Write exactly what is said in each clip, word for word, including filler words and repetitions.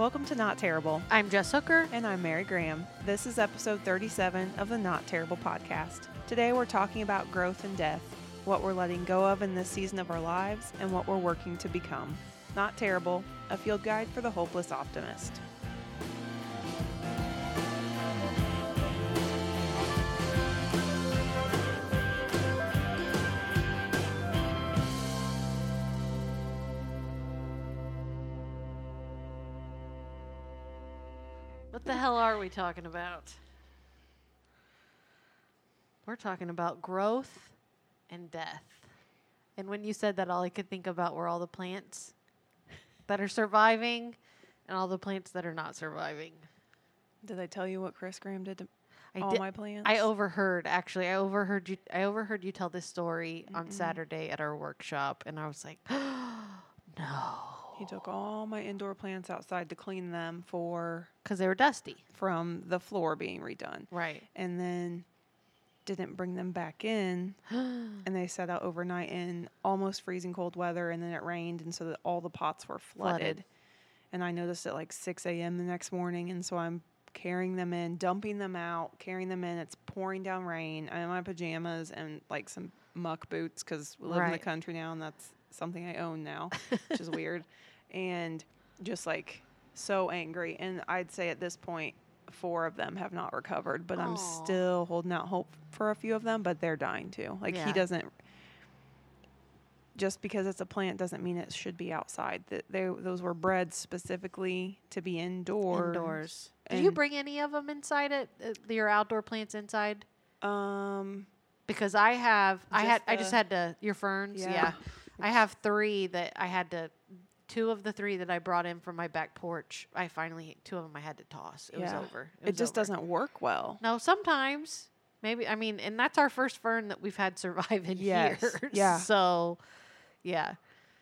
Welcome to Not Terrible. I'm Jess Hooker. And I'm Mary Graham. This is episode thirty-seven of the Not Terrible podcast. Today we're talking about growth and death, what we're letting go of in this season of our lives, and what we're working to become. Not Terrible, a field guide for the hopeless optimist. What the hell are we talking about? We're talking about growth and death. And when you said that, all I could think about were all the plants that are surviving and all the plants that are not surviving. Did I tell you what Chris Graham did to I all did, my plants? I overheard, actually. I overheard you I overheard you tell this story Mm-mm. on Saturday at our workshop, and I was like, no. He took all my indoor plants outside to clean them for... Because they were dusty. From the floor being redone. Right. And then didn't bring them back in. And they sat out overnight in almost freezing cold weather. And then it rained. And so that all the pots were flooded. flooded. And I noticed at like six a.m. the next morning. And so I'm carrying them in, dumping them out, carrying them in. It's pouring down rain. I'm in my pajamas and like some muck boots because we live right. in the country now. And that's something I own now, which is weird. And just like so angry. And I'd say at this point, four of them have not recovered, but Aww. I'm still holding out hope for a few of them, but they're dying too. Like yeah. he doesn't, just because it's a plant doesn't mean it should be outside. That they those were bred specifically to be indoors. Indoors. Did you bring any of them inside it? Uh, your outdoor plants inside? Um, because I have, I had, I just had to, your ferns. Yeah. yeah. I have three that I had to, two of the three that I brought in from my back porch, I finally, two of them I had to toss. It yeah. was over. It, it was just over. doesn't work well. No, sometimes. Maybe, I mean, and that's our first fern that we've had survive in yes. years. Yeah. So, yeah.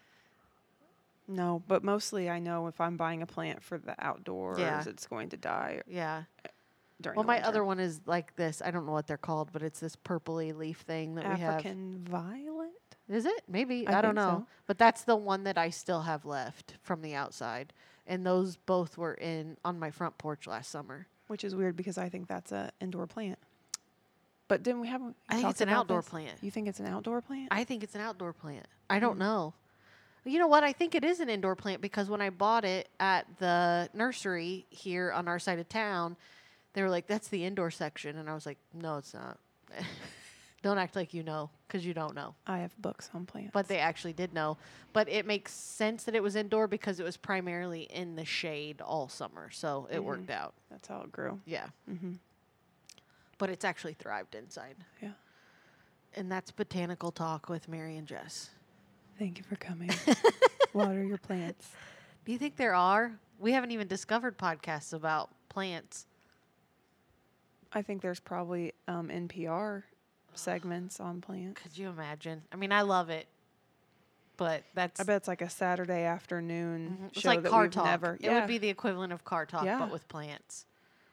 No, but mostly I know if I'm buying a plant for the outdoors, yeah. it's going to die. Yeah. During well, the my winter. other one is like this. I don't know what they're called, but it's this purpley leaf thing that African we have. African violet? Is it? Maybe. I, I don't know. So. But that's the one that I still have left from the outside. And those both were in on my front porch last summer. Which is weird because I think that's an indoor plant. But didn't we have... I think it's an outdoor this? plant. You think it's an outdoor plant? I think it's an outdoor plant. I don't mm. know. You know what? I think it is an indoor plant because when I bought it at the nursery here on our side of town, they were like, that's the indoor section. And I was like, no, it's not. Don't act like you know, because you don't know. I have books on plants. But they actually did know. But it makes sense that it was indoor because it was primarily in the shade all summer. So it mm-hmm. worked out. That's how it grew. Yeah. Mm-hmm. But it's actually thrived inside. Yeah. And that's Botanical Talk with Mary and Jess. Thank you for coming. Water your plants. Do you think there are? We haven't even discovered podcasts about plants. I think there's probably um, N P R segments on plants. Could you imagine? I mean, I love it, but that's... I bet it's like a Saturday afternoon mm-hmm. show it's like that car we've talk. never... It yeah. would be the equivalent of Car Talk, yeah. but with plants.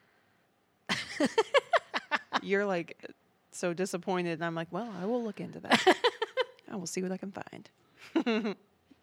You're like so disappointed, and I'm like, well, I will look into that. I will see what I can find.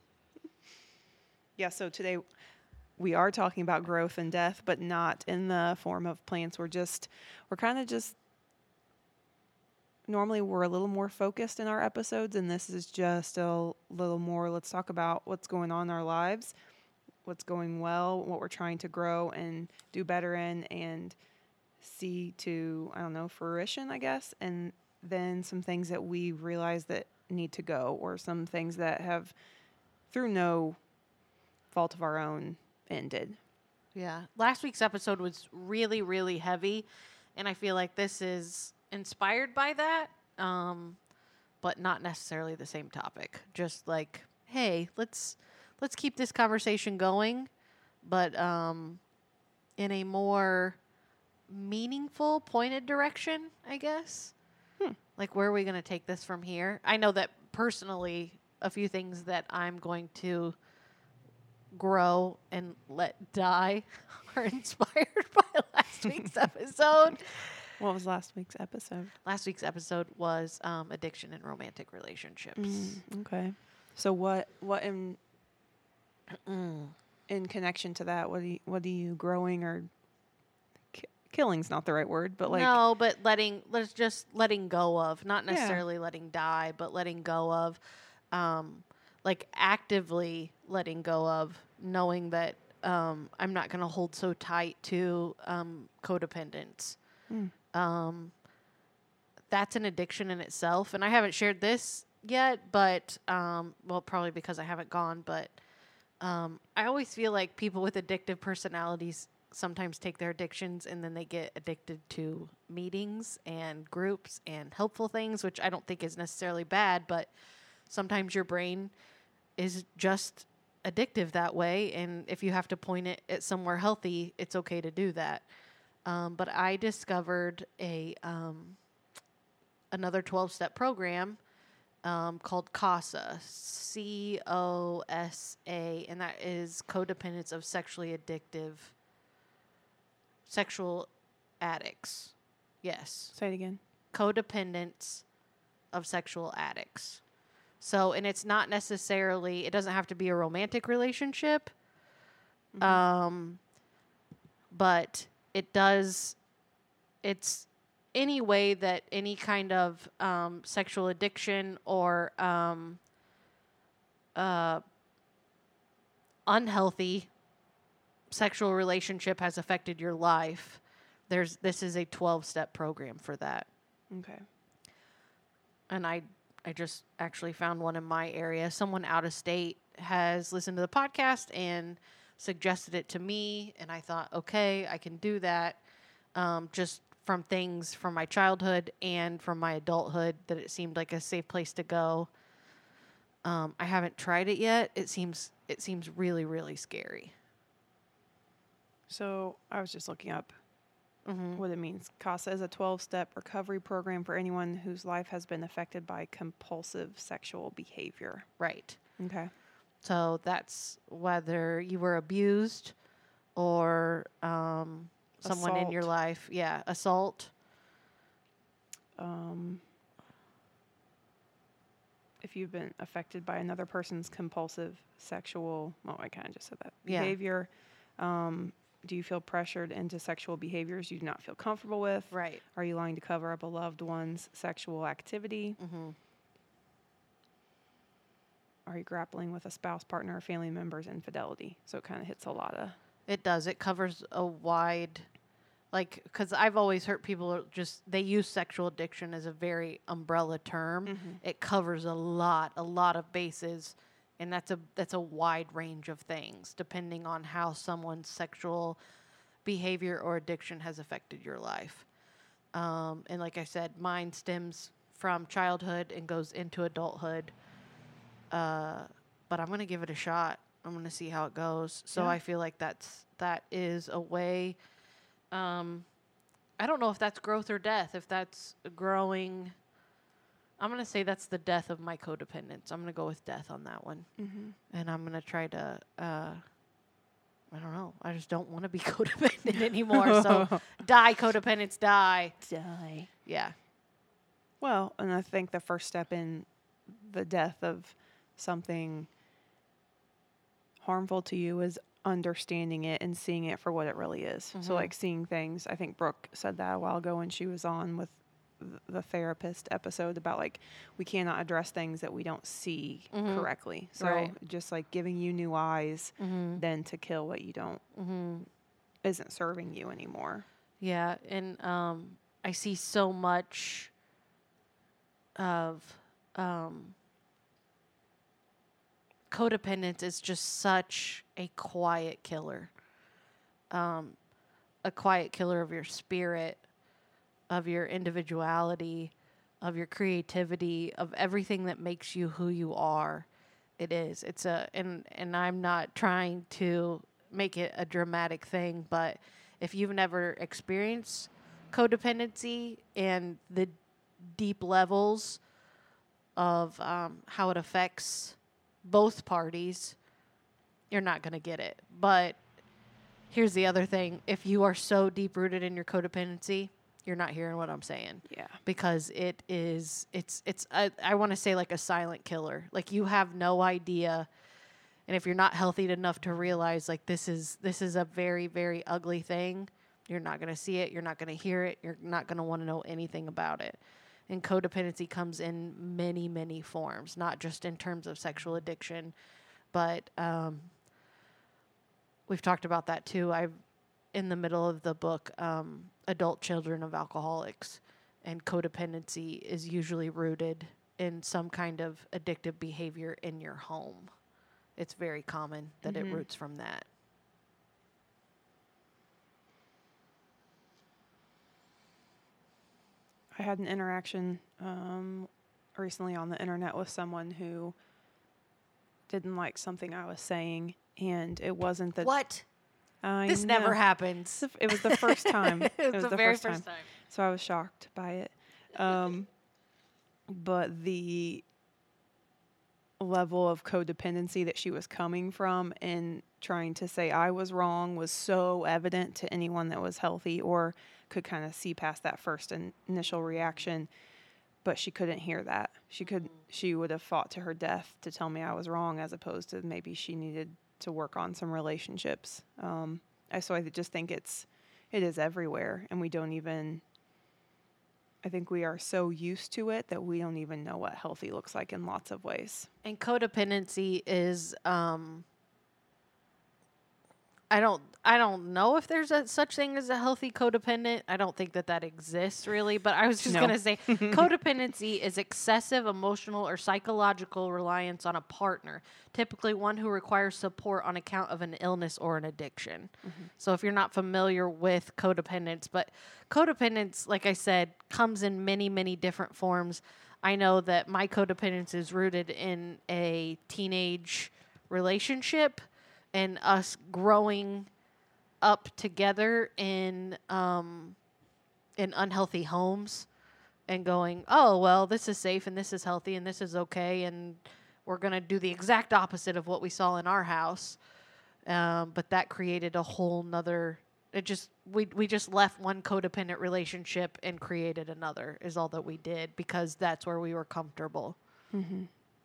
Yeah, so today we are talking about growth and death, but not in the form of plants. We're just, we're kind of just... Normally, we're a little more focused in our episodes, and this is just a little more, let's talk about what's going on in our lives, what's going well, what we're trying to grow and do better in, and see to, I don't know, fruition, I guess, and then some things that we realize that need to go, or some things that have, through no fault of our own, ended. Yeah. Last week's episode was really, really heavy, and I feel like this is... inspired by that, um, but not necessarily the same topic. Just like, hey, let's let's keep this conversation going, but um, in a more meaningful, pointed direction, I guess. Hmm. Like, where are we going to take this from here? I know that personally, a few things that I'm going to grow and let die are inspired by last week's episode. What was last week's episode? Last week's episode was um, addiction and romantic relationships. Mm, okay. So what what in in connection to that, what do you, what do you growing or ki- killing's not the right word, but like no, but letting let's just letting go of, not Yeah. necessarily letting die, but letting go of, um, like actively letting go of, knowing that um, I'm not going to hold so tight to um, codependence. Mm. Um, that's an addiction in itself, and I haven't shared this yet, but um, well, probably because I haven't gone, but um, I always feel like people with addictive personalities sometimes take their addictions and then they get addicted to meetings and groups and helpful things, which I don't think is necessarily bad, but sometimes your brain is just addictive that way, and if you have to point it at somewhere healthy, it's okay to do that. Um, but I discovered a um, another twelve-step program um, called CASA, C O S A, and that is Codependence of Sexually Addictive Sexual Addicts. Yes. say it again. Codependence of Sexual Addicts. So, and it's not necessarily, it doesn't have to be a romantic relationship, Mhm. um, but it does, it's any way that any kind of um, sexual addiction or um, uh, unhealthy sexual relationship has affected your life. There's this is a twelve-step program for that. Okay. And I I just actually found one in my area. Someone out of state has listened to the podcast and suggested it to me, and I thought, okay, I can do that. Um, just from things from my childhood and from my adulthood, that it seemed like a safe place to go. Um, I haven't tried it yet. It seems it seems really really scary. So I was just looking up Mm-hmm. what it means. CASA is a twelve-step recovery program for anyone whose life has been affected by compulsive sexual behavior. Right. Okay. So that's whether you were abused or um, someone in your Assault. life. Yeah, assault. Um, if you've been affected by another person's compulsive sexual, well, I kind of just said that, Yeah. behavior. Um, do you feel pressured into sexual behaviors you do not feel comfortable with? Right. Are you lying to cover up a loved one's sexual activity? Mm-hmm. Are you grappling with a spouse, partner, or family member's infidelity? So it kind of hits a lot of... It does. It covers a wide, like, because I've always heard people just, they use sexual addiction as a very umbrella term. Mm-hmm. It covers a lot, a lot of bases. And that's a that's a wide range of things, depending on how someone's sexual behavior or addiction has affected your life. Um, and like I said, mine stems from childhood and goes into adulthood. Uh, but I'm gonna give it a shot. I'm gonna see how it goes. So Yeah. I feel like that's that is a way. Um, I don't know if that's growth or death. If that's growing. I'm going to say that's the death of my codependence. I'm going to go with death on that one. Mm-hmm. And I'm going to try to, uh, I don't know. I just don't want to be codependent anymore. So die, codependence, die. Die. Yeah. Well, and I think the first step in the death of something harmful to you is understanding it and seeing it for what it really is. Mhm. So, like seeing things, I think Brooke said that a while ago when she was on with th- the therapist episode about like we cannot address things that we don't see Mhm. correctly. So, Right. just like giving you new eyes Mm-hmm. then to kill what you don't Mm-hmm. isn't serving you anymore. Yeah. And um, I see so much of um, codependence is just such a quiet killer. Um, a quiet killer of your spirit, of your individuality, of your creativity, of everything that makes you who you are. It is. It's a and and I'm not trying to make it a dramatic thing, but if you've never experienced codependency and the deep levels of um, how it affects both parties, you're not going to get it. But here's the other thing. If you are so deep rooted in your codependency, you're not hearing what I'm saying. Yeah. Because it is, it's, it's, I, I want to say like a silent killer. Like you have no idea And if you're not healthy enough to realize like this is this is a very, very ugly thing, you're not going to see it, you're not going to hear it, you're not going to want to know anything about it. And codependency comes in many, many forms, not just in terms of sexual addiction, but um, we've talked about that too. I've in the middle of the book, um, Adult Children of Alcoholics, and codependency is usually rooted in some kind of addictive behavior in your home. It's very common that mm-hmm. it roots from that. I had an interaction um, recently on the internet with someone who didn't like something I was saying, and it wasn't that... What? I this know. never happens. It was the first time. it, was it was the, the very first, first time. time. So I was shocked by it. Um, but the level of codependency that she was coming from and trying to say I was wrong was so evident to anyone that was healthy or could kind of see past that first in, initial reaction. But she couldn't hear that. She could. Mm. She would have fought to her death to tell me I was wrong, as opposed to maybe she needed to work on some relationships. Um, I so I just think it's it is everywhere, and we don't even. I think we are so used to it that we don't even know what healthy looks like in lots of ways. And codependency is. Um, I don't. I don't know if there's a such thing as a healthy codependent. I don't think that that exists really. But I was just no. gonna say, codependency is excessive emotional or psychological reliance on a partner, typically one who requires support on account of an illness or an addiction. Mm-hmm. So if you're not familiar with codependence, but codependence, like I said, comes in many, many different forms. I know that my codependence is rooted in a teenage relationship and us growing up together in um, in unhealthy homes and going, oh, well, this is safe and this is healthy and this is okay, and we're going to do the exact opposite of what we saw in our house. Um, but that created a whole nother, it just, we, we just left one codependent relationship and created another is all that we did because that's where we were comfortable. Mm-hmm.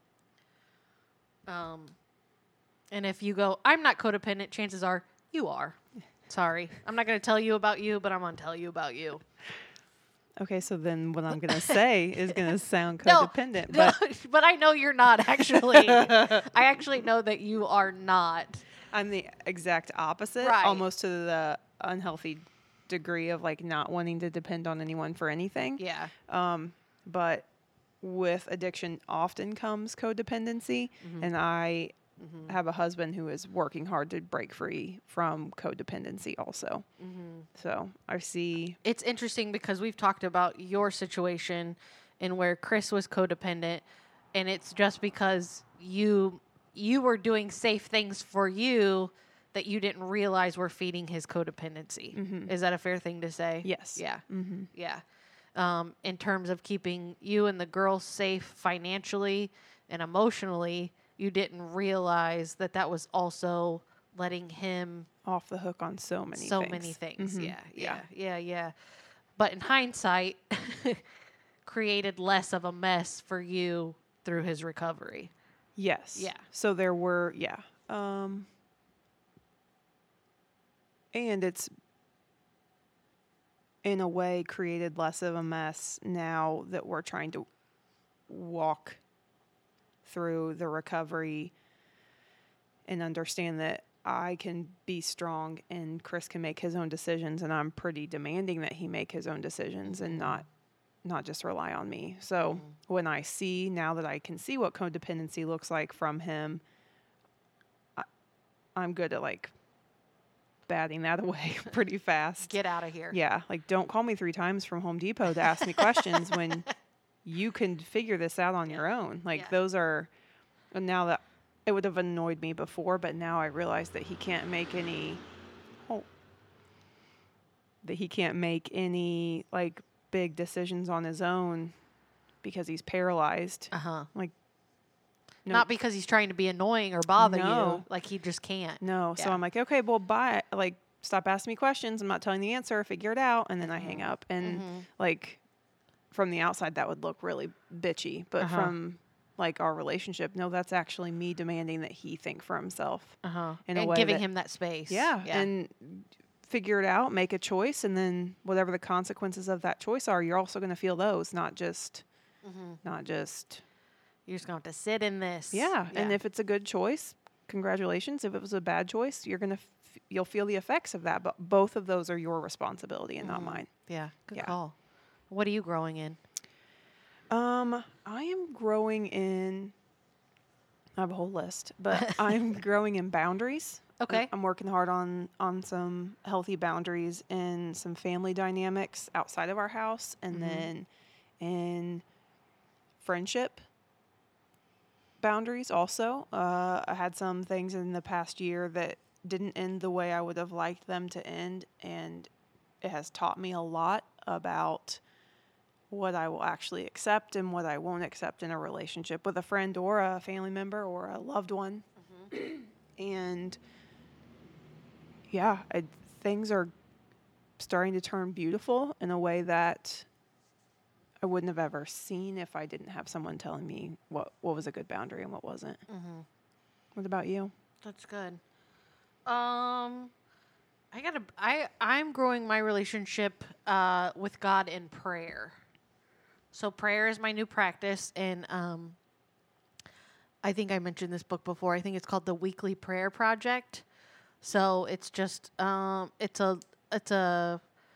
Um, and if you go, I'm not codependent, chances are you are. Sorry. I'm not going to tell you about you, but I'm going to tell you about you. Okay, so then what I'm going to say is going to sound no, codependent. No, but but I know you're not, actually. I actually know that you are not. I'm the exact opposite, right. almost to the unhealthy degree of, like, not wanting to depend on anyone for anything. Yeah. Um, but with addiction often comes codependency, mm-hmm. and I... Mm-hmm. have a husband who is working hard to break free from codependency also. Mm-hmm. So I see. It's interesting because we've talked about your situation and where Chris was codependent, and it's just because you you were doing safe things for you that you didn't realize were feeding his codependency. Mm-hmm. Is that a fair thing to say? Yes. Yeah. Mm-hmm. Yeah. Um, in terms of keeping you and the girls safe financially and emotionally, you didn't realize that that was also letting him off the hook on so many so things. many things. Mm-hmm. Yeah, yeah, yeah, yeah. But in hindsight, created less of a mess for you through his recovery. Yes. Yeah. So there were, yeah. Um, and it's, in a way, created less of a mess now that we're trying to walk through the recovery and understand that I can be strong and Chris can make his own decisions, and I'm pretty demanding that he make his own decisions mm-hmm. and not not just rely on me. So mm-hmm. when I see, now that I can see what codependency looks like from him, I, I'm good at, like, batting that away pretty fast. Get out of here. Yeah, like, don't call me three times from Home Depot to ask me questions when you can figure this out on your own. Like, yeah. those are, and now that, it would have annoyed me before, but now I realize that he can't make any, oh, that he can't make any, like, big decisions on his own because he's paralyzed. Uh-huh. Like, no. Not because he's trying to be annoying or bother no. you. Like, he just can't. No. Yeah. So I'm like, okay, well, bye. Like, stop asking me questions. I'm not telling the answer. Figure it out. And then mm-hmm. I hang up. And, mm-hmm. like, from the outside, that would look really bitchy. But uh-huh. from, like our relationship. No, that's actually me demanding that he think for himself. Uh-huh. In a and way giving that- him that space. Yeah, and figure it out, make a choice, and then whatever the consequences of that choice are, you're also going to feel those, not just, mm-hmm. not just. You're just going to have to sit in this. Yeah. yeah. And if it's a good choice, congratulations. If it was a bad choice, you're going to, f- you'll feel the effects of that. But both of those are your responsibility and mm-hmm. not mine. Yeah. Good Yeah. call. What are you growing in? Um, I am growing in, I have a whole list, but I'm growing in boundaries. Okay. I'm working hard on, on some healthy boundaries and some family dynamics outside of our house. And Mm-hmm. then in friendship boundaries also. Uh, I had some things in the past year that didn't end the way I would have liked them to end. And it has taught me a lot about what I will actually accept and what I won't accept in a relationship with a friend or a family member or a loved one. Mm-hmm. And yeah, I, things are starting to turn beautiful in a way that I wouldn't have ever seen if I didn't have someone telling me what, what was a good boundary and what wasn't. Mm-hmm. What about you? That's good. Um, I gotta. I I'm growing my relationship uh, with God in prayer. So prayer is my new practice, and um, I think I mentioned this book before. I think it's called the Weekly Prayer Project. So it's just um, it's a it's a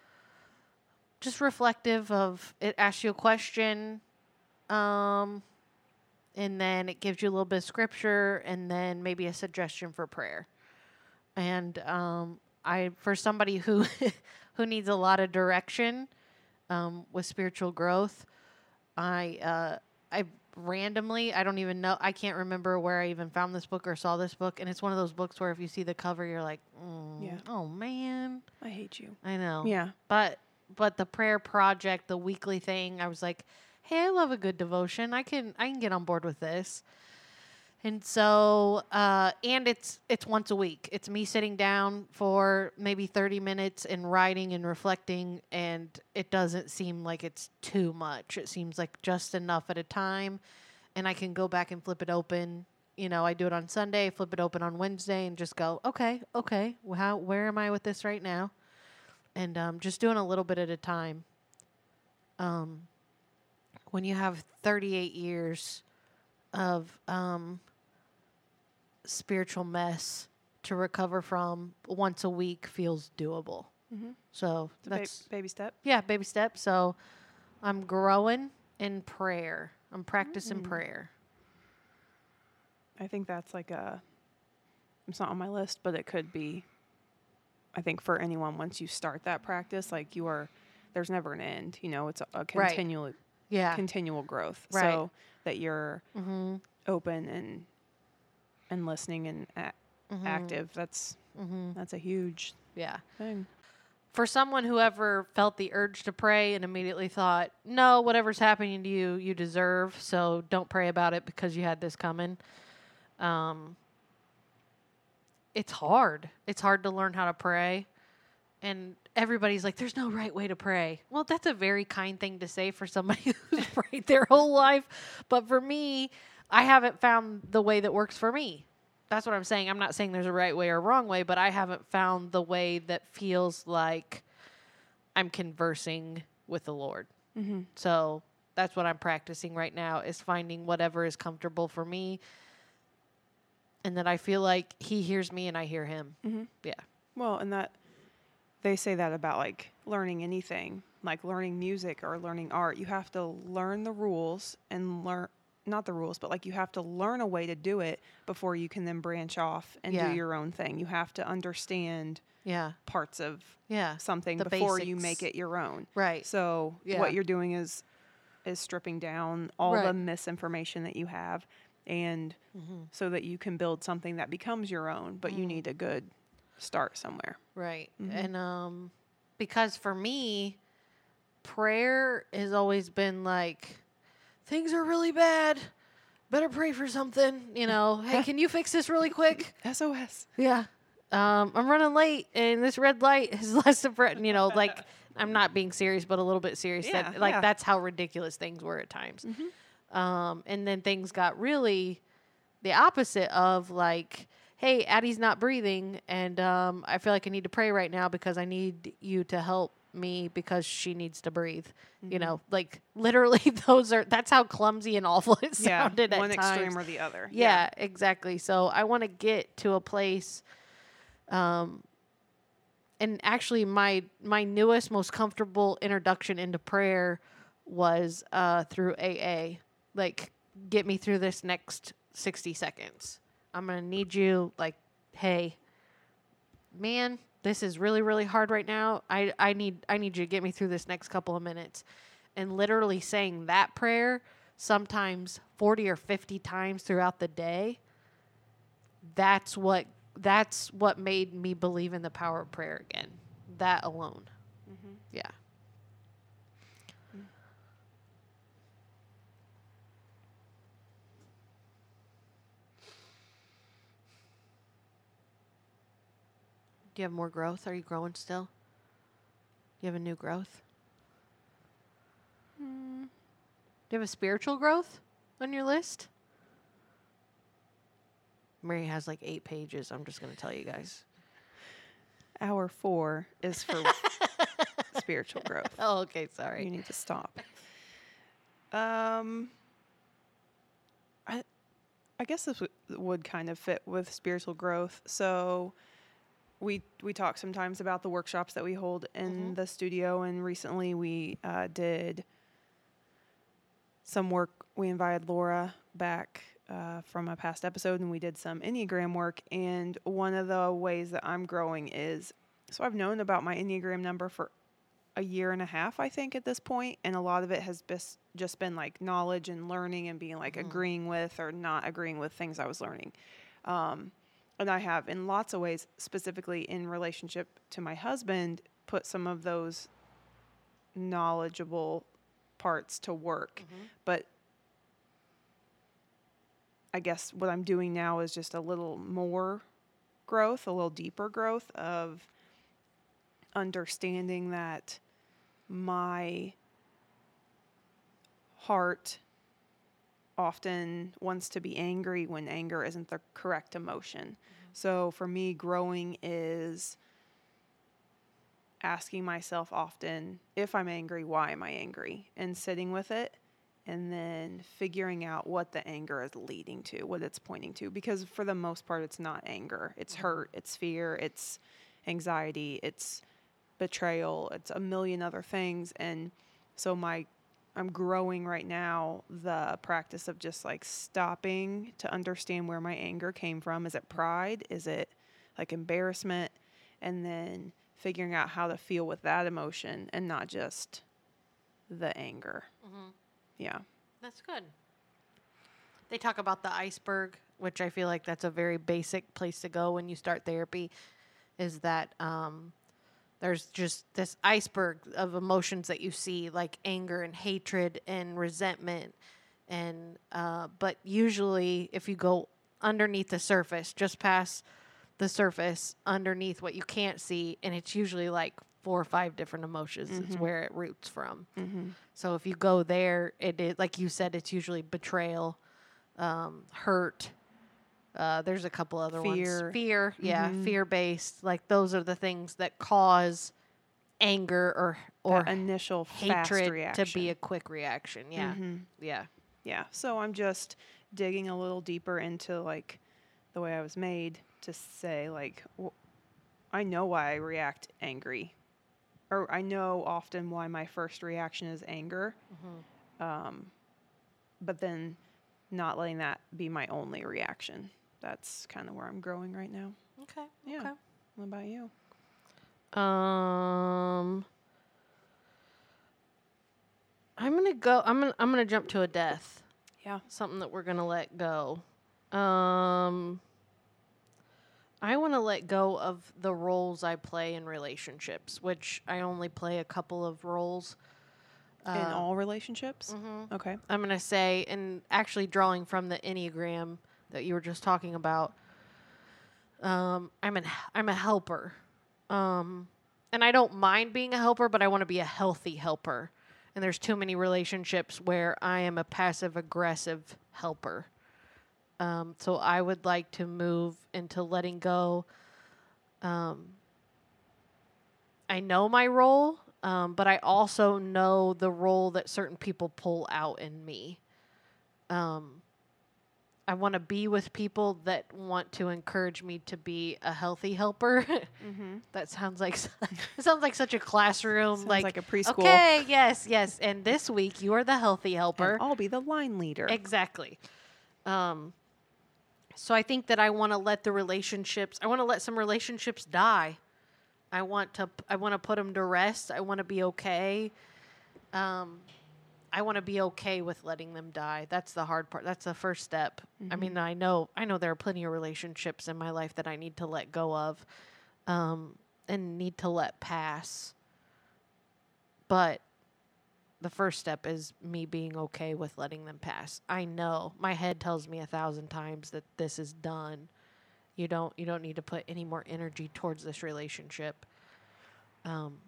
just reflective of it. Asks you a question, um, and then it gives you a little bit of scripture, and then maybe a suggestion for prayer. And um, I, for somebody who who needs a lot of direction um, with spiritual growth, I uh, I randomly, I don't even know, I can't remember where I even found this book or saw this book, and it's one of those books where if you see the cover, you're like, mm, Yeah. oh man, I hate you. I know. Yeah. But but the prayer project, the weekly thing, I was like, hey, I love a good devotion. I can I can get on board with this. And so, uh, and it's it's once a week. It's me sitting down for maybe thirty minutes and writing and reflecting, and it doesn't seem like it's too much. It seems like just enough at a time, and I can go back and flip it open. You know, I do it on Sunday, flip it open on Wednesday, and just go, okay, okay, well, how where am I with this right now? And um, just doing a little bit at a time. Um, when you have thirty-eight years of um, spiritual mess to recover from once a week feels doable. Mm-hmm. So It's a ba- that's baby step. yeah, baby steps. So I'm growing in prayer. I'm practicing Mm. prayer. I think that's like a, it's not on my list, but it could be. I think for anyone, once you start that practice, like you are, there's never an end. You know, it's a, a Right. continual, Yeah. continual growth. Right. So that you're mm-hmm. open and and listening and a- Mm-hmm. active. That's Mm-hmm. that's a huge Yeah. thing. For someone who ever felt the urge to pray and immediately thought, no, whatever's happening to you, you deserve, so don't pray about it because you had this coming. Um, it's hard. It's hard to learn how to pray. And everybody's like, there's no right way to pray. Well, that's a very kind thing to say for somebody who's prayed their whole life. But for me, I haven't found the way that works for me. That's what I'm saying. I'm not saying there's a right way or a wrong way, but I haven't found the way that feels like I'm conversing with the Lord. Mm-hmm. So that's what I'm practicing right now, is finding whatever is comfortable for me, and that I feel like he hears me and I hear him. Mm-hmm. Yeah. Well, and that they say that about like learning anything, like learning music or learning art. You have to learn the rules and learn, not the rules, but like you have to learn a way to do it before you can then branch off and Yeah. do your own thing. You have to understand Yeah. parts of Yeah. something The before you basics. make it your own. Right. So Yeah. what you're doing is is stripping down all Right. the misinformation that you have, and Mm-hmm. so that you can build something that becomes your own, but you Mm. need a good start somewhere. Right. Mhm. And um because for me, prayer has always been like, things are really bad. Better pray for something, you know. Hey, can you fix this really quick? S O S. Yeah. Um, I'm running late and this red light is less of a, you know, like I'm not being serious, but a little bit serious. Yeah, that, like yeah. that's how ridiculous things were at times. Mhm. Um, and then things got really the opposite of like, hey, Addie's not breathing, and um, I feel like I need to pray right now because I need you to help me because she needs to breathe. Mm-hmm. You know, like literally those are, that's how clumsy and awful it yeah, sounded at one times. extreme or the other. Yeah, yeah. Exactly. So I want to get to a place, um, and actually my, my newest, most comfortable introduction into prayer was uh, through A A. Like, get me through this next sixty seconds. I'm going to need you, like, hey, man, this is really, really hard right now. I, I need I need you to get me through this next couple of minutes. And literally saying that prayer sometimes forty or fifty times throughout the day, that's what that's what made me believe in the power of prayer again. That alone. Mm-hmm. Yeah. Do you have more growth? Are you growing still? Do you have a new growth? Mm. Do you have a spiritual growth on your list? Mary has like eight pages. I'm just going to tell you guys. Hour four is for spiritual growth. Oh, okay. Sorry. You need to stop. Um, I, I guess this w- would kind of fit with spiritual growth. So we we talk sometimes about the workshops that we hold in mm-hmm. the studio, and recently we uh, did some work. We invited Laura back uh, from a past episode, and we did some Enneagram work. And one of the ways that I'm growing is, so I've known about my Enneagram number for a year and a half, I think, at this point, and a lot of it has bis- just been like knowledge and learning and being like mm-hmm. agreeing with or not agreeing with things I was learning. Um, and I have, in lots of ways, specifically in relationship to my husband, put some of those knowledgeable parts to work. Mm-hmm. But I guess what I'm doing now is just a little more growth, a little deeper growth of understanding that my heart often wants to be angry when anger isn't the correct emotion. Mm-hmm. So for me, growing is asking myself often, if I'm angry, why am I angry? And sitting with it, and then figuring out what the anger is leading to, what it's pointing to. Because for the most part, it's not anger. It's mm-hmm. hurt, it's fear, it's anxiety, it's betrayal, it's a million other things. And so my I'm growing right now the practice of just like stopping to understand where my anger came from. Is it pride? Is it like embarrassment? And then figuring out how to feel with that emotion and not just the anger. Mm-hmm. Yeah. That's good. They talk about the iceberg, which I feel like that's a very basic place to go when you start therapy, is that um, there's just this iceberg of emotions that you see, like anger and hatred and resentment. And uh, but usually if you go underneath the surface, just past the surface, underneath what you can't see, and it's usually like four or five different emotions mm-hmm. is where it roots from. Mm-hmm. So if you go there, it is, like you said, it's usually betrayal, um, hurt. Uh, there's a couple other fear. ones. Fear. Yeah. Mm-hmm. Fear-based. Like those are the things that cause anger or, or that initial hatred to be a quick reaction. Yeah. Mm-hmm. Yeah. Yeah. So I'm just digging a little deeper into like the way I was made to say like, w- I know why I react angry. Or I know often why my first reaction is anger, mm-hmm. um, but then not letting that be my only reaction. That's kind of where I'm growing right now. Okay. Yeah. Okay. What about you? Um, I'm gonna go. I'm gonna. I'm gonna jump to a death. Yeah. Something that we're gonna let go. Um. I want to let go of the roles I play in relationships, which I only play a couple of roles. In uh, all relationships? Mm-hmm. Okay. I'm going to say, and actually drawing from the Enneagram that you were just talking about, um, I'm, an, I'm a helper. Um, and I don't mind being a helper, but I want to be a healthy helper. And there's too many relationships where I am a passive aggressive helper. Um, so I would like to move into letting go. Um, I know my role, um, but I also know the role that certain people pull out in me. Um, I want to be with people that want to encourage me to be a healthy helper. Mm-hmm. That sounds like it sounds like such a classroom, Sounds like, like a preschool. Okay, yes, yes. And this week you are the healthy helper. And I'll be the line leader. Exactly. Um, so I think that I want to let the relationships. I want to let some relationships die. I want to. I want to put them to rest. I want to be okay. Um, I want to be okay with letting them die. That's the hard part. That's the first step. Mm-hmm. I mean, I know. I know there are plenty of relationships in my life that I need to let go of, um, and need to let pass. But the first step is me being okay with letting them pass. I know my head tells me a thousand times that this is done. You don't you don't need to put any more energy towards this relationship. Um,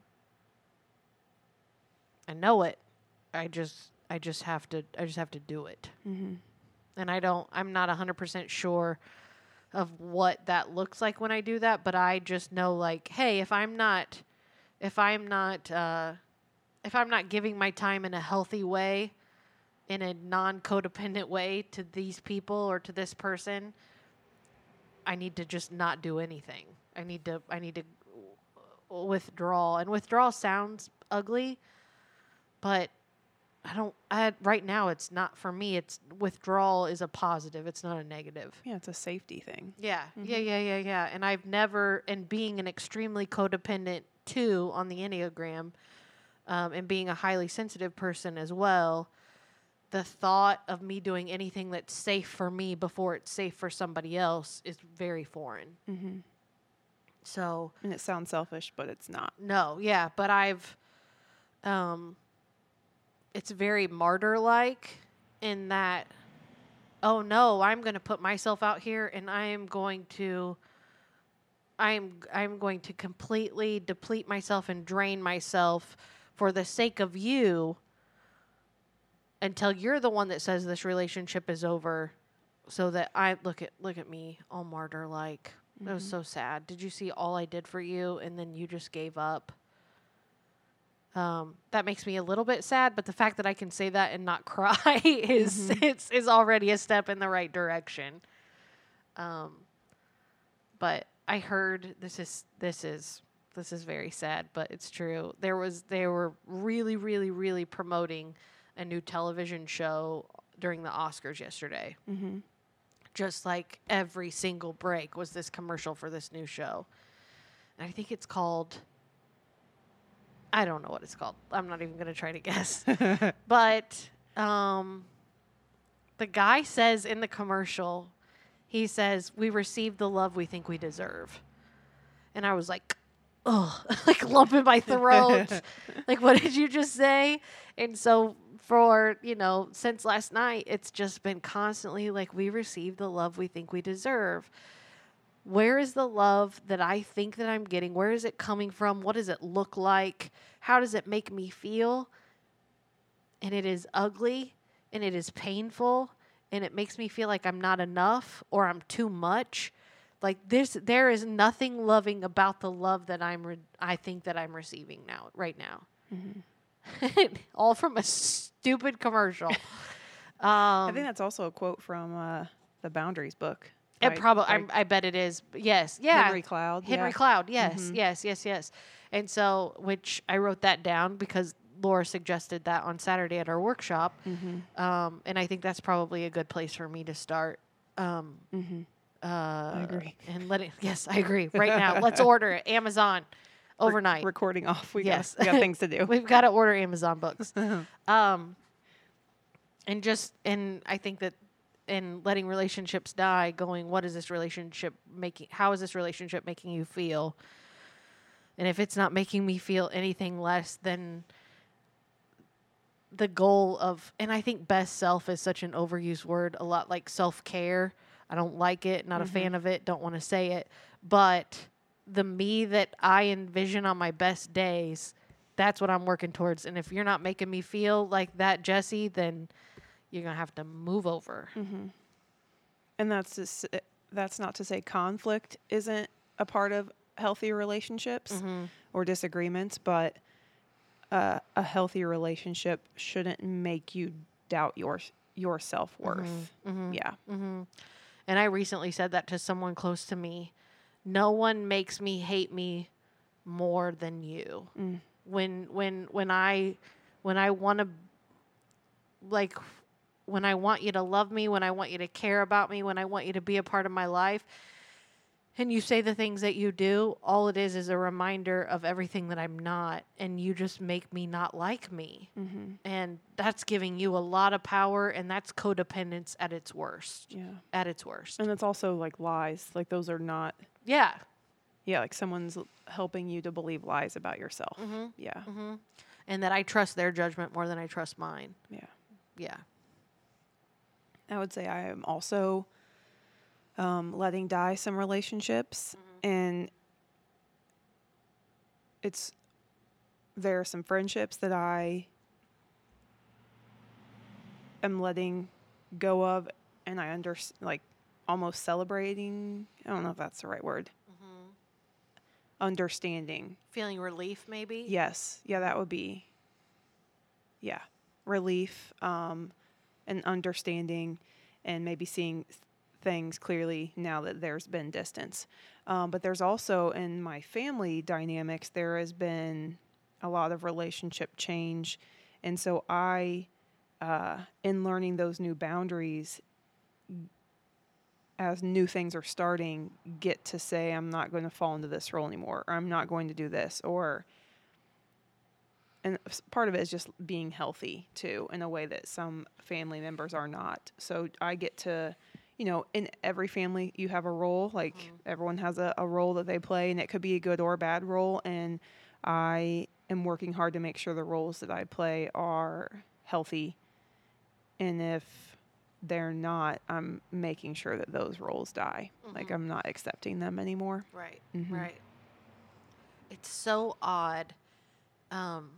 I know it. I just I just have to I just have to do it. Mm-hmm. And I don't I'm not one hundred percent sure of what that looks like when I do that, but I just know, like, hey, if I'm not if I'm not uh if I'm not giving my time in a healthy way, in a non-codependent way to these people or to this person, I need to just not do anything. I need to I need to withdraw. And withdrawal sounds ugly, but I don't I right now it's not for me. It's withdrawal is a positive. It's not a negative. Yeah, it's a safety thing. Yeah. Mm-hmm. Yeah, yeah, yeah, yeah. And I've never and being an extremely codependent two on the Enneagram, um, and being a highly sensitive person as well, the thought of me doing anything that's safe for me before it's safe for somebody else is very foreign. Mm-hmm. So, and it sounds selfish, but it's not. No, yeah, but I've, um, it's very martyr-like in that, oh no, I'm going to put myself out here and I am going to, I'm I'm going to completely deplete myself and drain myself for the sake of you, until you're the one that says this relationship is over, so that I look at look at me all martyr like. Mm-hmm. That was so sad. Did you see all I did for you and then you just gave up? Um, that makes me a little bit sad, but the fact that I can say that and not cry is mm-hmm. it's is already a step in the right direction. Um, but I heard this is this is this is very sad, but it's true. There was they were really really really promoting a new television show during the Oscars yesterday. Mm-hmm. Just like every single break was this commercial for this new show. And I think it's called, I don't know what it's called. I'm not even going to try to guess. But um, the guy says in the commercial, he says, "We receive the love we think we deserve." And I was like, oh, like lump in my throat. Like, what did you just say? And so for, you know, since last night, it's just been constantly like, we receive the love we think we deserve. Where is the love that I think that I'm getting? Where is it coming from? What does it look like? How does it make me feel? And it is ugly, and it is painful, and it makes me feel like I'm not enough or I'm too much. Like this, there is nothing loving about the love that I'm, re- I think that I'm receiving now, right now. Mm-hmm. All from a stupid commercial. um, I think that's also a quote from uh, the Boundaries book. It probably, I, I bet it is. Yes, yeah. Henry Cloud. Henry yeah. Cloud. Yes, mm-hmm. yes, yes, yes. And so, which I wrote that down because Laura suggested that on Saturday at our workshop. Mm-hmm. Um, and I think that's probably a good place for me to start. Um, mm-hmm. uh, I agree. And let it. Yes, I agree. Right now, let's order it. Amazon. Overnight. Re- recording off. We yes. got, we got things to do. We've got to order Amazon books. um, and just, and I think that in letting relationships die, going, what is this relationship making, how is this relationship making you feel? And if it's not making me feel anything less than the goal of, and I think best self is such an overused word, a lot like self-care. I don't like it, not mm-hmm. a fan of it, don't want to say it, but the me that I envision on my best days that's what I'm working towards. And if you're not making me feel like that, Jesse, then you're going to have to move over. Mm-hmm. And that's just, that's not to say conflict isn't a part of healthy relationships Mm-hmm. or disagreements, but uh, a healthy relationship shouldn't make you doubt your your self-worth. Mm-hmm. Yeah. Mm-hmm. And I recently said that to someone close to me. No one makes me hate me more than you. Mm. When when when I when I want to like when I want you to love me, when I want you to care about me, when I want you to be a part of my life, and you say the things that you do, all it is is a reminder of everything that I'm not, and you just make me not like me. Mm-hmm. And that's giving you a lot of power, and that's codependence at its worst. Yeah. At its worst. And it's also like lies. Like those are not. Yeah. Yeah. Like someone's l- helping you to believe lies about yourself. Mm-hmm. Yeah. Mm-hmm. And that I trust their judgment more than I trust mine. Yeah. Yeah. I would say I am also um, letting die some relationships, Mm-hmm. and it's there are some friendships that I am letting go of, and I under like almost celebrating. I don't know if that's the right word. Mm-hmm. Understanding. Feeling relief, maybe? Yes. Yeah, that would be. Yeah, relief, um, and understanding, and maybe seeing th- things clearly now that there's been distance. Um, but there's also in my family dynamics, there has been a lot of relationship change. And so I, uh, in learning those new boundaries, as new things are starting, get to say, I'm not going to fall into this role anymore, or I'm not going to do this, or and s- part of it is just being healthy too, in a way that some family members are not. So I get to, you know, in every family you have a role. Like Mhm. everyone has a, a role that they play, and it could be a good or a bad role. And I am working hard to make sure the roles that I play are healthy. And if they're not, I'm making sure that those roles die. Like Mhm. I'm not accepting them anymore. Right. Mhm. Right. It's so odd. Um,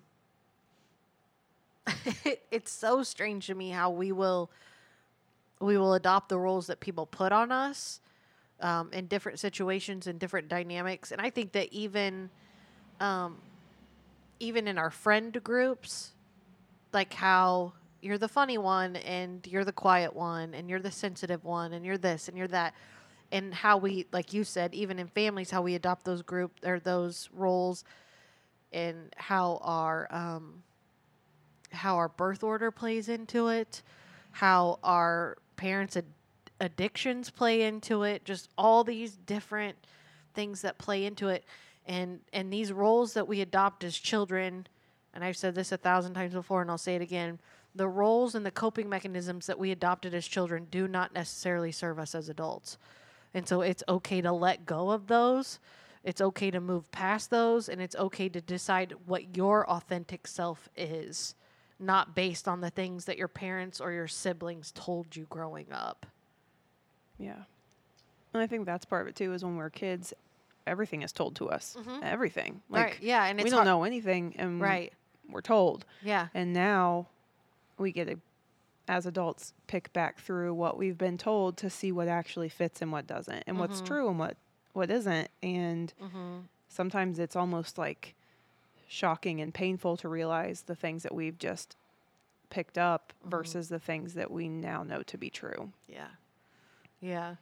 it, it's so strange to me how we will we will adopt the roles that people put on us um, in different situations and different dynamics. And I think that even um, even in our friend groups, like how you're the funny one and you're the quiet one and you're the sensitive one and you're this and you're that, and how we, like you said, even in families, how we adopt those group or those roles, and how our um, how our birth order plays into it, how our parents' ad- addictions play into it, just all these different things that play into it, and and these roles that we adopt as children. And I've said this a thousand times before, and I'll say it again. The roles and the coping mechanisms that we adopted as children do not necessarily serve us as adults. And so it's okay to let go of those. It's okay to move past those. And it's okay to decide what your authentic self is, not based on the things that your parents or your siblings told you growing up. Yeah. And I think that's part of it too, is when we're kids, everything is told to us. Mhm. Everything. Like, Right. Yeah. And it's we don't hard- know anything, and Right. we're told. Yeah. And now we get to, as adults, pick back through what we've been told to see what actually fits and what doesn't, and what's Mhm. true and what, what isn't. And Mm-hmm. sometimes it's almost like shocking and painful to realize the things that we've just picked up Mhm. versus the things that we now know to be true. Yeah. Yeah.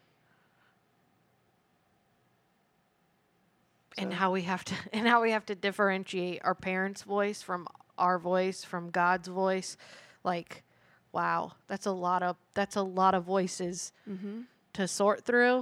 And So- how we have to and how we have to differentiate our parents' voice from our voice, from God's voice. Like, wow, that's a lot of that's a lot of voices Mm-hmm. to sort through.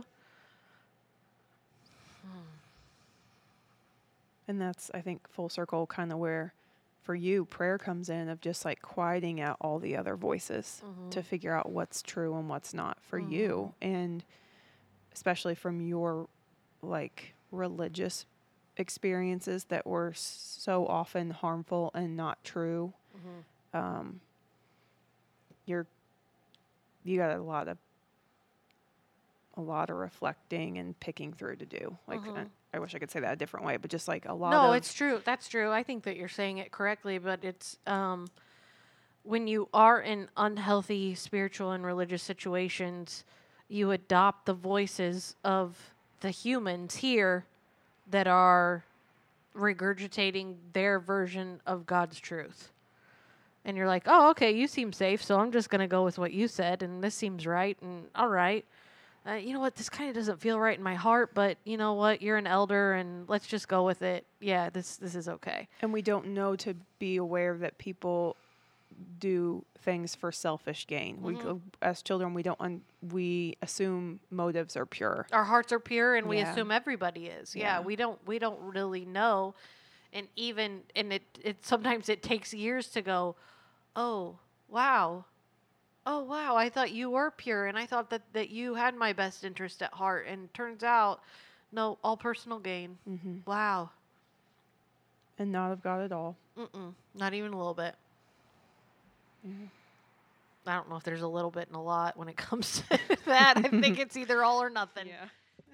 And that's, I think, full circle kind of where for you prayer comes in, of just like quieting out all the other voices Mhm. to figure out what's true and what's not for Mhm. you. And especially from your like religious experiences that were so often harmful and not true. Mhm. Um, you're, you got a lot of a lot of reflecting and picking through to do. Like, Mhm. I, I wish I could say that a different way, but just like a lot No, of. it's true. That's true. I think that you're saying it correctly, but it's um, when you are in unhealthy spiritual and religious situations, you adopt the voices of the humans here that are regurgitating their version of God's truth. And you're like, oh, okay, you seem safe, so I'm just going to go with what you said, and this seems right, and all right. Uh, you know what, this kind of doesn't feel right in my heart, but you know what, you're an elder, and let's just go with it. Yeah, this this is okay. And we don't know to be aware that people do things for selfish gain. We Mhm. go, as children, we don't un, we assume motives are pure. Our hearts are pure, and we Yeah. assume everybody is. Yeah. Yeah. we don't we don't really know, and even and it it sometimes it takes years to go, oh wow, oh wow, I thought you were pure, and I thought that that you had my best interest at heart, and turns out, no, all personal gain. Mm-hmm. Wow, And not of God at all. mm-mm, not even a little bit. Yeah. I don't know if there's a little bit and a lot when it comes to that. I think it's either all or nothing. Yeah.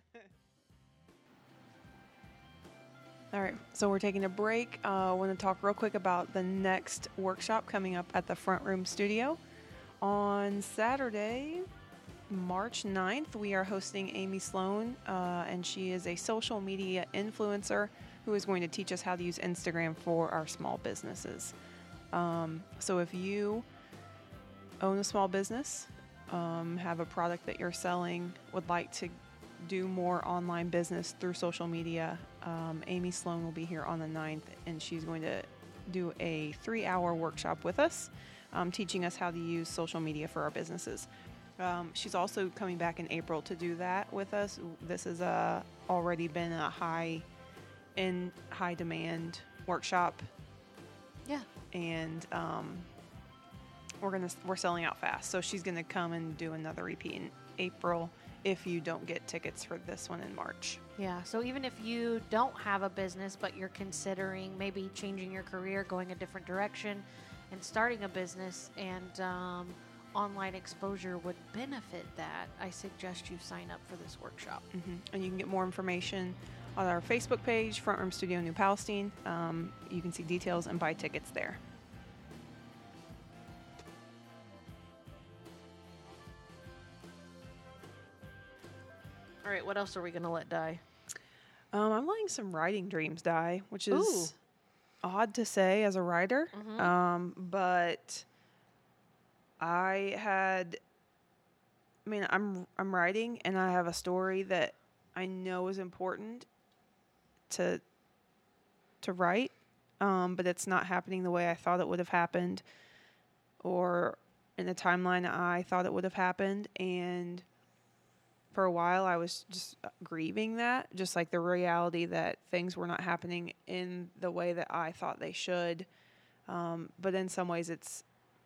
All right, so we're taking a break. Uh, I want to talk real quick about the next workshop coming up at the Front Room Studio. On Saturday, March ninth, we are hosting Amy Sloan, uh, and she is a social media influencer who is going to teach us how to use Instagram for our small businesses. Um, so if you own a small business, um, have a product that you're selling, would like to do more online business through social media, um, Amy Sloan will be here on the ninth, and she's going to do a three-hour workshop with us, um, teaching us how to use social media for our businesses. Um, she's also coming back in April to do that with us. This has uh, already been a high in high demand workshop, Yeah. and um, we're gonna we're selling out fast. So she's gonna come and do another repeat in April if you don't get tickets for this one in March. Yeah, so even if you don't have a business, but you're considering maybe changing your career, going a different direction, and starting a business, and um, online exposure would benefit that, I suggest you sign up for this workshop. Mm-hmm. And you can get more information on our Facebook page, Front Room Studio New Palestine. Um, you can see details and buy tickets there. All right, what else are we going to let die? Um, I'm letting some writing dreams die, which is Ooh. odd to say as a writer. Mhm. Um, but I had, I mean, I'm I'm writing, and I have a story that I know is important to to write, um, but it's not happening the way I thought it would have happened, or in the timeline I thought it would have happened, and for a while I was just grieving that, just like the reality that things were not happening in the way that I thought they should. Um, but in some ways it's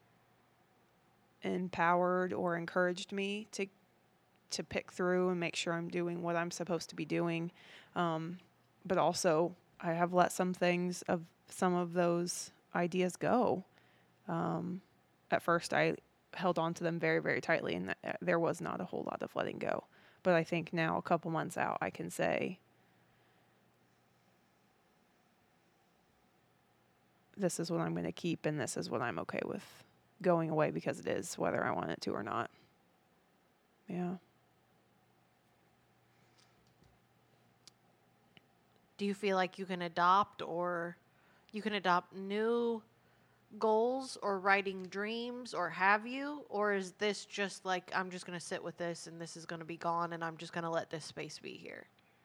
empowered or encouraged me to to pick through and make sure I'm doing what I'm supposed to be doing. Um, but also I have let some things of some of those ideas go. Um, at first I held on to them very, very tightly, and th- there was not a whole lot of letting go. But I think now, a couple months out, I can say, this is what I'm going to keep, and this is what I'm okay with going away, because it is, whether I want it to or not. Yeah. Do you feel like you can adopt or you can adopt new goals or writing dreams, or have you? Or is this just like, I'm just going to sit with this and this is going to be gone and I'm just going to let this space be here?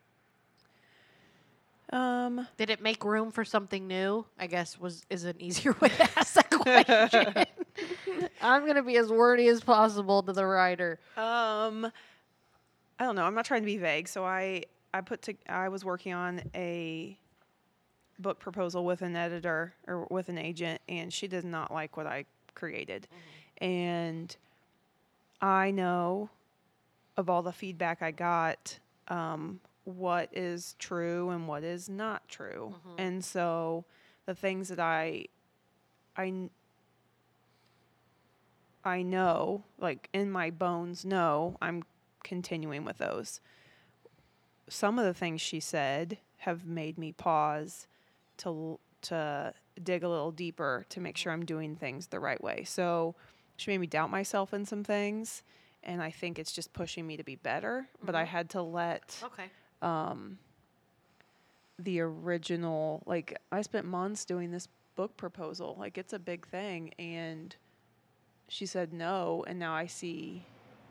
Um, Did it make room for something new? I guess was is an easier way to ask that question. I'm going to be as wordy as possible to the writer. um, I don't know. I'm not trying to be vague. So I, I put to, I was working on a book proposal with an editor or with an agent, and she did not like what I created. Mm-hmm. And I know of all the feedback I got, um, what is true and what is not true. Mm-hmm. And so the things that I, I, I know, like in my bones, know I'm continuing with those. Some of the things she said have made me pause to to dig a little deeper to make sure I'm doing things the right way. So she made me doubt myself in some things, and I think it's just pushing me to be better. Mm-hmm. But I had to let okay. um, the original, like, I spent months doing this book proposal. Like, it's a big thing, and she said no, and now I see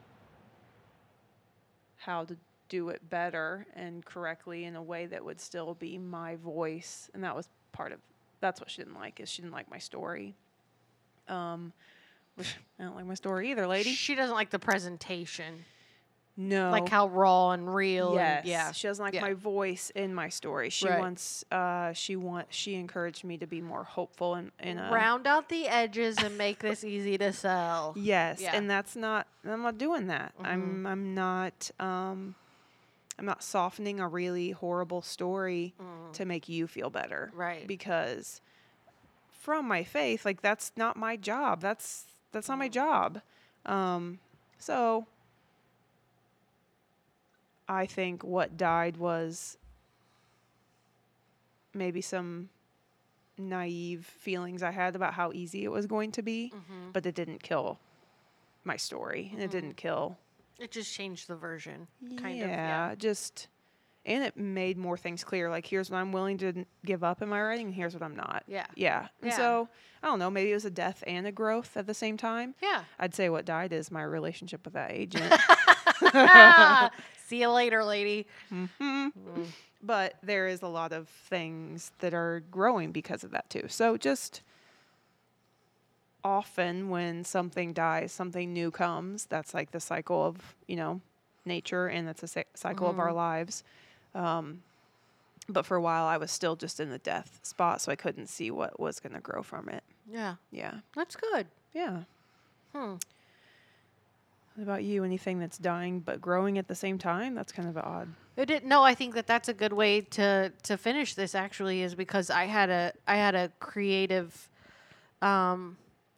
how to do it better and correctly in a way that would still be my voice. And that was part of, that's what she didn't like, is she didn't like my story. Um, which I don't like my story either, lady. She doesn't like the presentation. No. Like how raw and real. Yes. And, yeah. She doesn't like yeah. my voice in my story. She right. wants, uh, she want, she encouraged me to be more hopeful and, in, in a round out the edges and make this easy to sell. Yes. Yeah. And that's not, I'm not doing that. Mm-hmm. I'm, I'm not, um, I'm not softening a really horrible story mm. to make you feel better. Right. Because from my faith, like, that's not my job. That's, that's not mm. my job. Um, so I think what died was maybe some naive feelings I had about how easy it was going to be, mm-hmm. but it didn't kill my story, mm-hmm. and it didn't kill. It just changed the version, kind yeah, of. Yeah, just, and it made more things clear. Like, here's what I'm willing to n- give up in my writing, and here's what I'm not. Yeah. Yeah. And yeah. so, I don't know, maybe it was a death and a growth at the same time. Yeah. I'd say what died is my relationship with that agent. See you later, lady. Mm-hmm. Mm. But there is a lot of things that are growing because of that, too. So just often when something dies, something new comes. That's like the cycle of, you know, nature, and that's a sa- cycle mm-hmm. of our lives. Um, but for a while, I was still just in the death spot, so I couldn't see what was going to grow from it. Yeah. Yeah. That's good. Yeah. Hmm. What about you? Anything that's dying but growing at the same time? That's kind of odd. It did, no, I think that that's a good way to, to finish this, actually, is because I had a I had a creative... Um,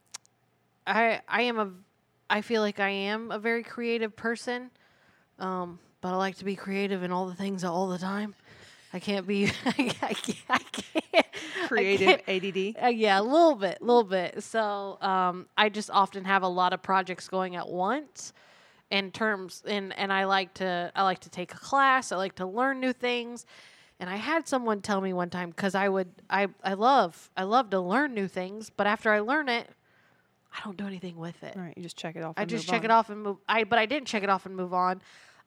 I I am a... I feel like I am a very creative person, um, but I like to be creative in all the things all the time. I can't be... I can't... I can't Creative I can't, A D D? Uh, yeah, a little bit, a little bit. So um, I just often have a lot of projects going at once. In terms, and and I like to I like to take a class. I like to learn new things. And I had someone tell me one time, because I would I I love I love to learn new things, but after I learn it, I don't do anything with it. All right, you just check it off. I and just move check on. it off and move. I but I didn't check it off and move on.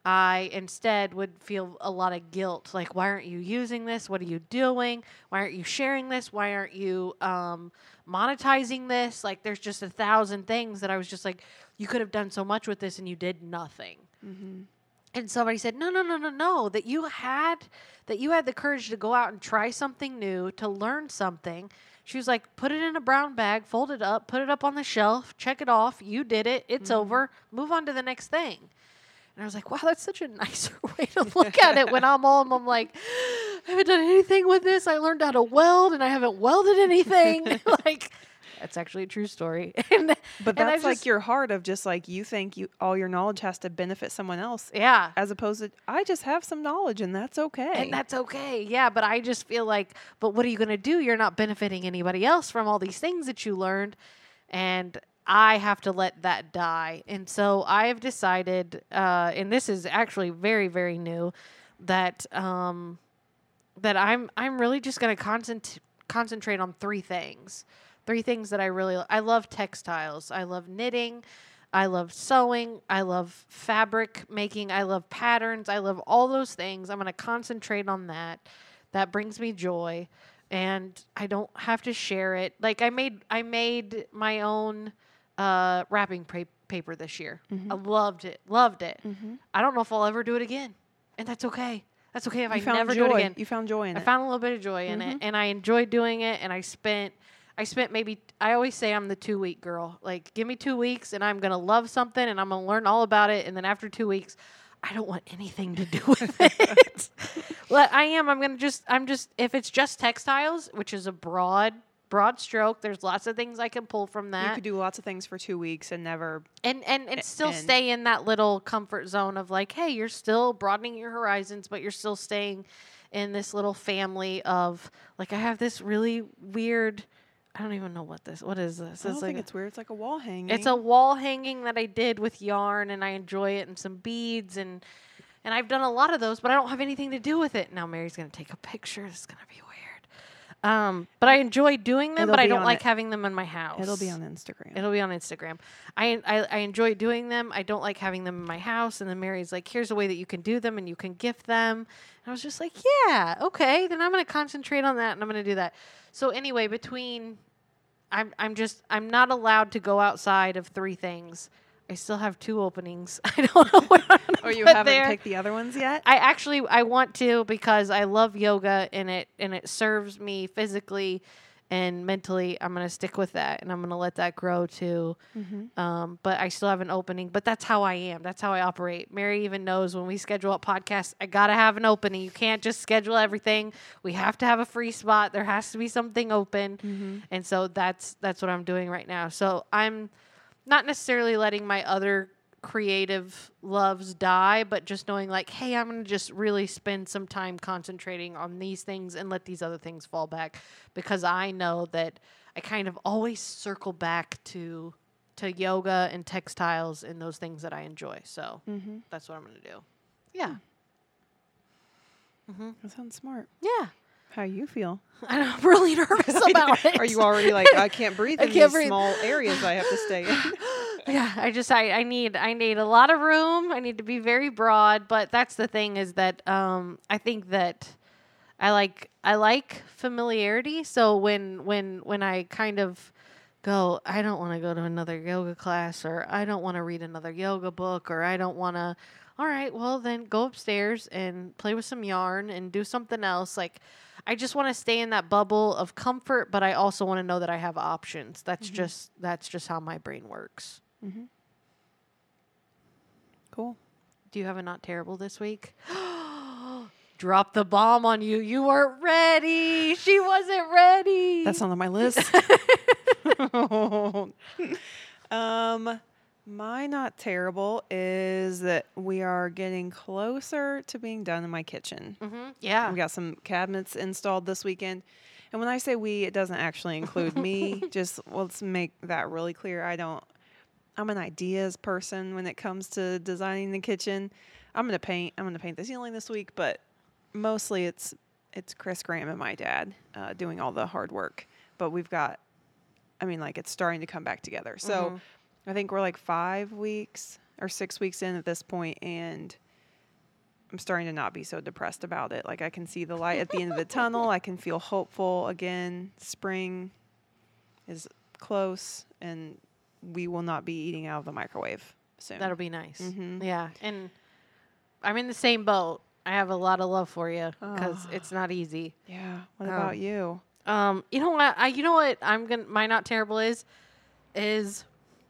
I instead would feel a lot of guilt. Like, why aren't you using this? What are you doing? Why aren't you sharing this? Why aren't you um, monetizing this? Like, there's just a thousand things that I was just like, you could have done so much with this and you did nothing. Mm-hmm. And somebody said, no, no, no, no, no, that you had, that you had the courage to go out and try something new, to learn something. She was like, put it in a brown bag, fold it up, put it up on the shelf, check it off. You did it. It's mm-hmm. over. Move on to the next thing. And I was like, wow, that's such a nicer way to look at it when I'm home. I'm like, I haven't done anything with this. I learned how to weld, and I haven't welded anything. Like, that's actually a true story. and, but and that's just, like your heart of just like, you think you all your knowledge has to benefit someone else. Yeah. As opposed to, I just have some knowledge, and that's okay. And that's okay. Yeah, but I just feel like, but what are you going to do? You're not benefiting anybody else from all these things that you learned. And I have to let that die. And so I have decided, uh, and this is actually very, very new, that um, that I'm I'm really just going to concent- concentrate on three things. Three things that I really I love textiles. I love knitting. I love sewing. I love fabric making. I love patterns. I love all those things. I'm going to concentrate on that. That brings me joy. And I don't have to share it. Like I made I made my own Uh, wrapping pa- paper this year. Mm-hmm. I loved it. Loved it. Mm-hmm. I don't know if I'll ever do it again. And that's okay. That's okay if you I never joy. do it again. You found joy in I it. I found a little bit of joy mm-hmm. in it. And I enjoyed doing it. And I spent, I spent maybe, I always say I'm the two week girl. Like, give me two weeks and I'm going to love something and I'm going to learn all about it. And then after two weeks, I don't want anything to do with it. Well, I am. I'm going to just, I'm just, if it's just textiles, which is a broad broad stroke. There's lots of things I can pull from that. You could do lots of things for two weeks and never. And and and A- still and- stay in that little comfort zone of like, hey, you're still broadening your horizons, but you're still staying in this little family of like, I have this really weird. I don't even know what this. What is this? I don't It's think like it's weird. It's like a wall hanging. it's a wall hanging that I did with yarn, and I enjoy it, and some beads, and and I've done a lot of those, but I don't have anything to do with it. Now Mary's gonna take a picture. This is gonna be weird. Um, but I enjoy doing them, It'll but I be don't on like it. having them in my house. It'll be on Instagram. It'll be on Instagram. I, I I enjoy doing them. I don't like having them in my house. And then Mary's like, here's a way that you can do them and you can gift them. And I was just like, yeah, okay. Then I'm going to concentrate on that and I'm going to do that. So anyway, between, I'm I'm just, I'm not allowed to go outside of three things. I still have two openings. I don't know what I'm gonna Or you put haven't there. picked the other ones yet? I actually I want to because I love yoga and it and it serves me physically and mentally. I'm gonna stick with that and I'm gonna let that grow too. Mm-hmm. Um, but I still have an opening. But that's how I am. That's how I operate. Mary even knows when we schedule up podcasts, I gotta have an opening. You can't just schedule everything. We have to have a free spot. There has to be something open. Mm-hmm. And so that's that's what I'm doing right now. So I'm not necessarily letting my other creative loves die, but just knowing like, hey, I'm going to just really spend some time concentrating on these things and let these other things fall back because I know that I kind of always circle back to to yoga and textiles and those things that I enjoy. So Mm-hmm. that's what I'm going to do. Yeah. Mm-hmm. That sounds smart. Yeah. How you feel? I'm really nervous about it. Are you already like, I can't breathe I in can't these breathe. small areas I have to stay in? Yeah, I just I, I need I need a lot of room. I need to be very broad, but that's the thing is that um I think that I like I like familiarity. So when when when I kind of go, I don't want to go to another yoga class or I don't want to read another yoga book or I don't want to all right, well then go upstairs and play with some yarn and do something else. Like I just want to stay in that bubble of comfort, but I also want to know that I have options. That's Mhm. just that's just how my brain works. Mm-hmm. Cool. Do you have a not terrible this week? Drop the bomb on you. You weren't ready. She wasn't ready. That's not on my list. um, my not terrible is that we are getting closer to being done in my kitchen. Mm-hmm. Yeah. We got some cabinets installed this weekend. And when I say we, it doesn't actually include me. Just let's make that really clear. I don't, I'm an ideas person when it comes to designing the kitchen. I'm going to paint, I'm going to paint the ceiling this week, but mostly it's, it's Chris Graham and my dad uh, doing all the hard work. But we've got, I mean, like it's starting to come back together. So Mhm. I think we're like five weeks or six weeks in at this point, and I'm starting to not be so depressed about it. Like I can see the light at the end of the tunnel. I can feel hopeful again. Spring is close, and we will not be eating out of the microwave soon. That'll be nice. Mhm. Yeah. And I'm in the same boat. I have a lot of love for you because Oh. it's not easy. Yeah. What Oh. about you? Um, you know what? I you know what I'm gonna my not terrible is is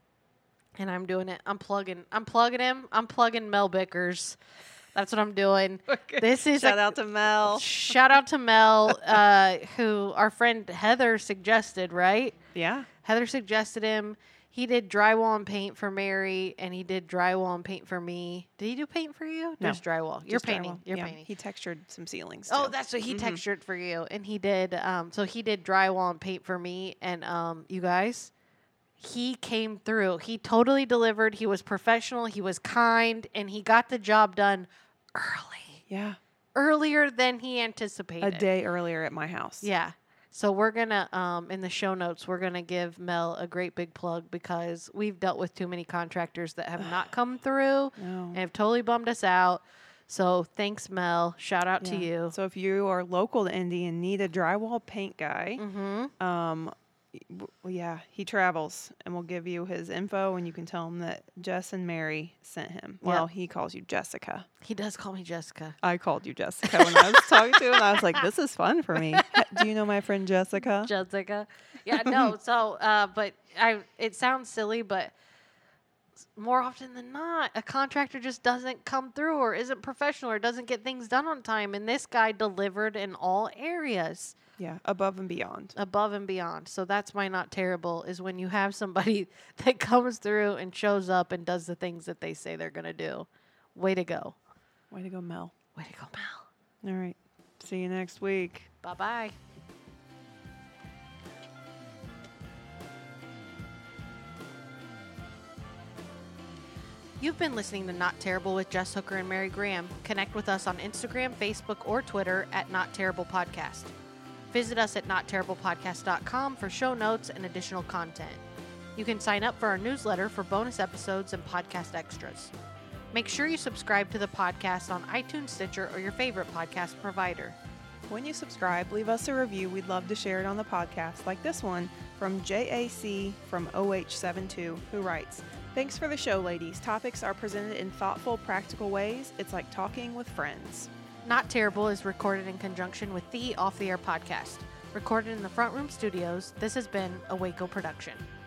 and I'm doing it. I'm plugging I'm plugging him. I'm plugging Mel Bickers. That's what I'm doing. This is Shout a- out to Mel. Shout out to Mel, uh, who our friend Heather suggested, right? Yeah. Heather suggested him. He did drywall and paint for Mary, and he did drywall and paint for me. Did he do paint for you? No. Just drywall. You're Just painting. drywall. You're Yeah, painting. He textured some ceilings. Oh, too. that's what he Mhm. textured for you, and he did. Um, so he did drywall and paint for me, and um, you guys, he came through. He totally delivered. He was professional. He was kind, and he got the job done early, Yeah. earlier than he A anticipated. day earlier at my house. Yeah. So we're gonna um, in the show notes we're gonna give Mel a great big plug because we've dealt with too many contractors that have not come through No. and have totally bummed us out. So thanks, Mel. Shout out to Yeah. you. So if you are local to Indy and need a drywall paint guy, Mm-hmm. um, y- w- yeah, he travels, and we'll give you his info, and you can tell him that Jess and Mary sent him. Yep. Well, he calls you Jessica. He does call me Jessica. I called you Jessica when I was talking to him, and I was like, "This is fun for me." Do you know my friend Jessica? Jessica. Yeah, no. So, uh, but I. It sounds silly, but more often than not, a contractor just doesn't come through or isn't professional or doesn't get things done on time. And this guy delivered in all areas. Yeah, above and beyond. Above and beyond. So that's my not terrible, is when you have somebody that comes through and shows up and does the things that they say they're going to do. Way to go. Way to go, Mel. Way to go, Mel. All right. See you next week. Bye-bye. You've been listening to Not Terrible with Jess Hooker and Mary Graham. Connect with us on Instagram, Facebook, or Twitter at Not Terrible Podcast. Visit us at not terrible podcast dot com for show notes and additional content. You can sign up for our newsletter for bonus episodes and podcast extras. Make sure you subscribe to the podcast on iTunes, Stitcher, or your favorite podcast provider. When you subscribe, leave us a review. We'd love to share it on the podcast, like this one from J A C from O H seventy-two, who writes, "Thanks for the show, ladies. Topics are presented in thoughtful, practical ways. It's like talking with friends." Not Terrible is recorded in conjunction with the Off the Air podcast. Recorded in the Front Room Studios, this has been a Waco production.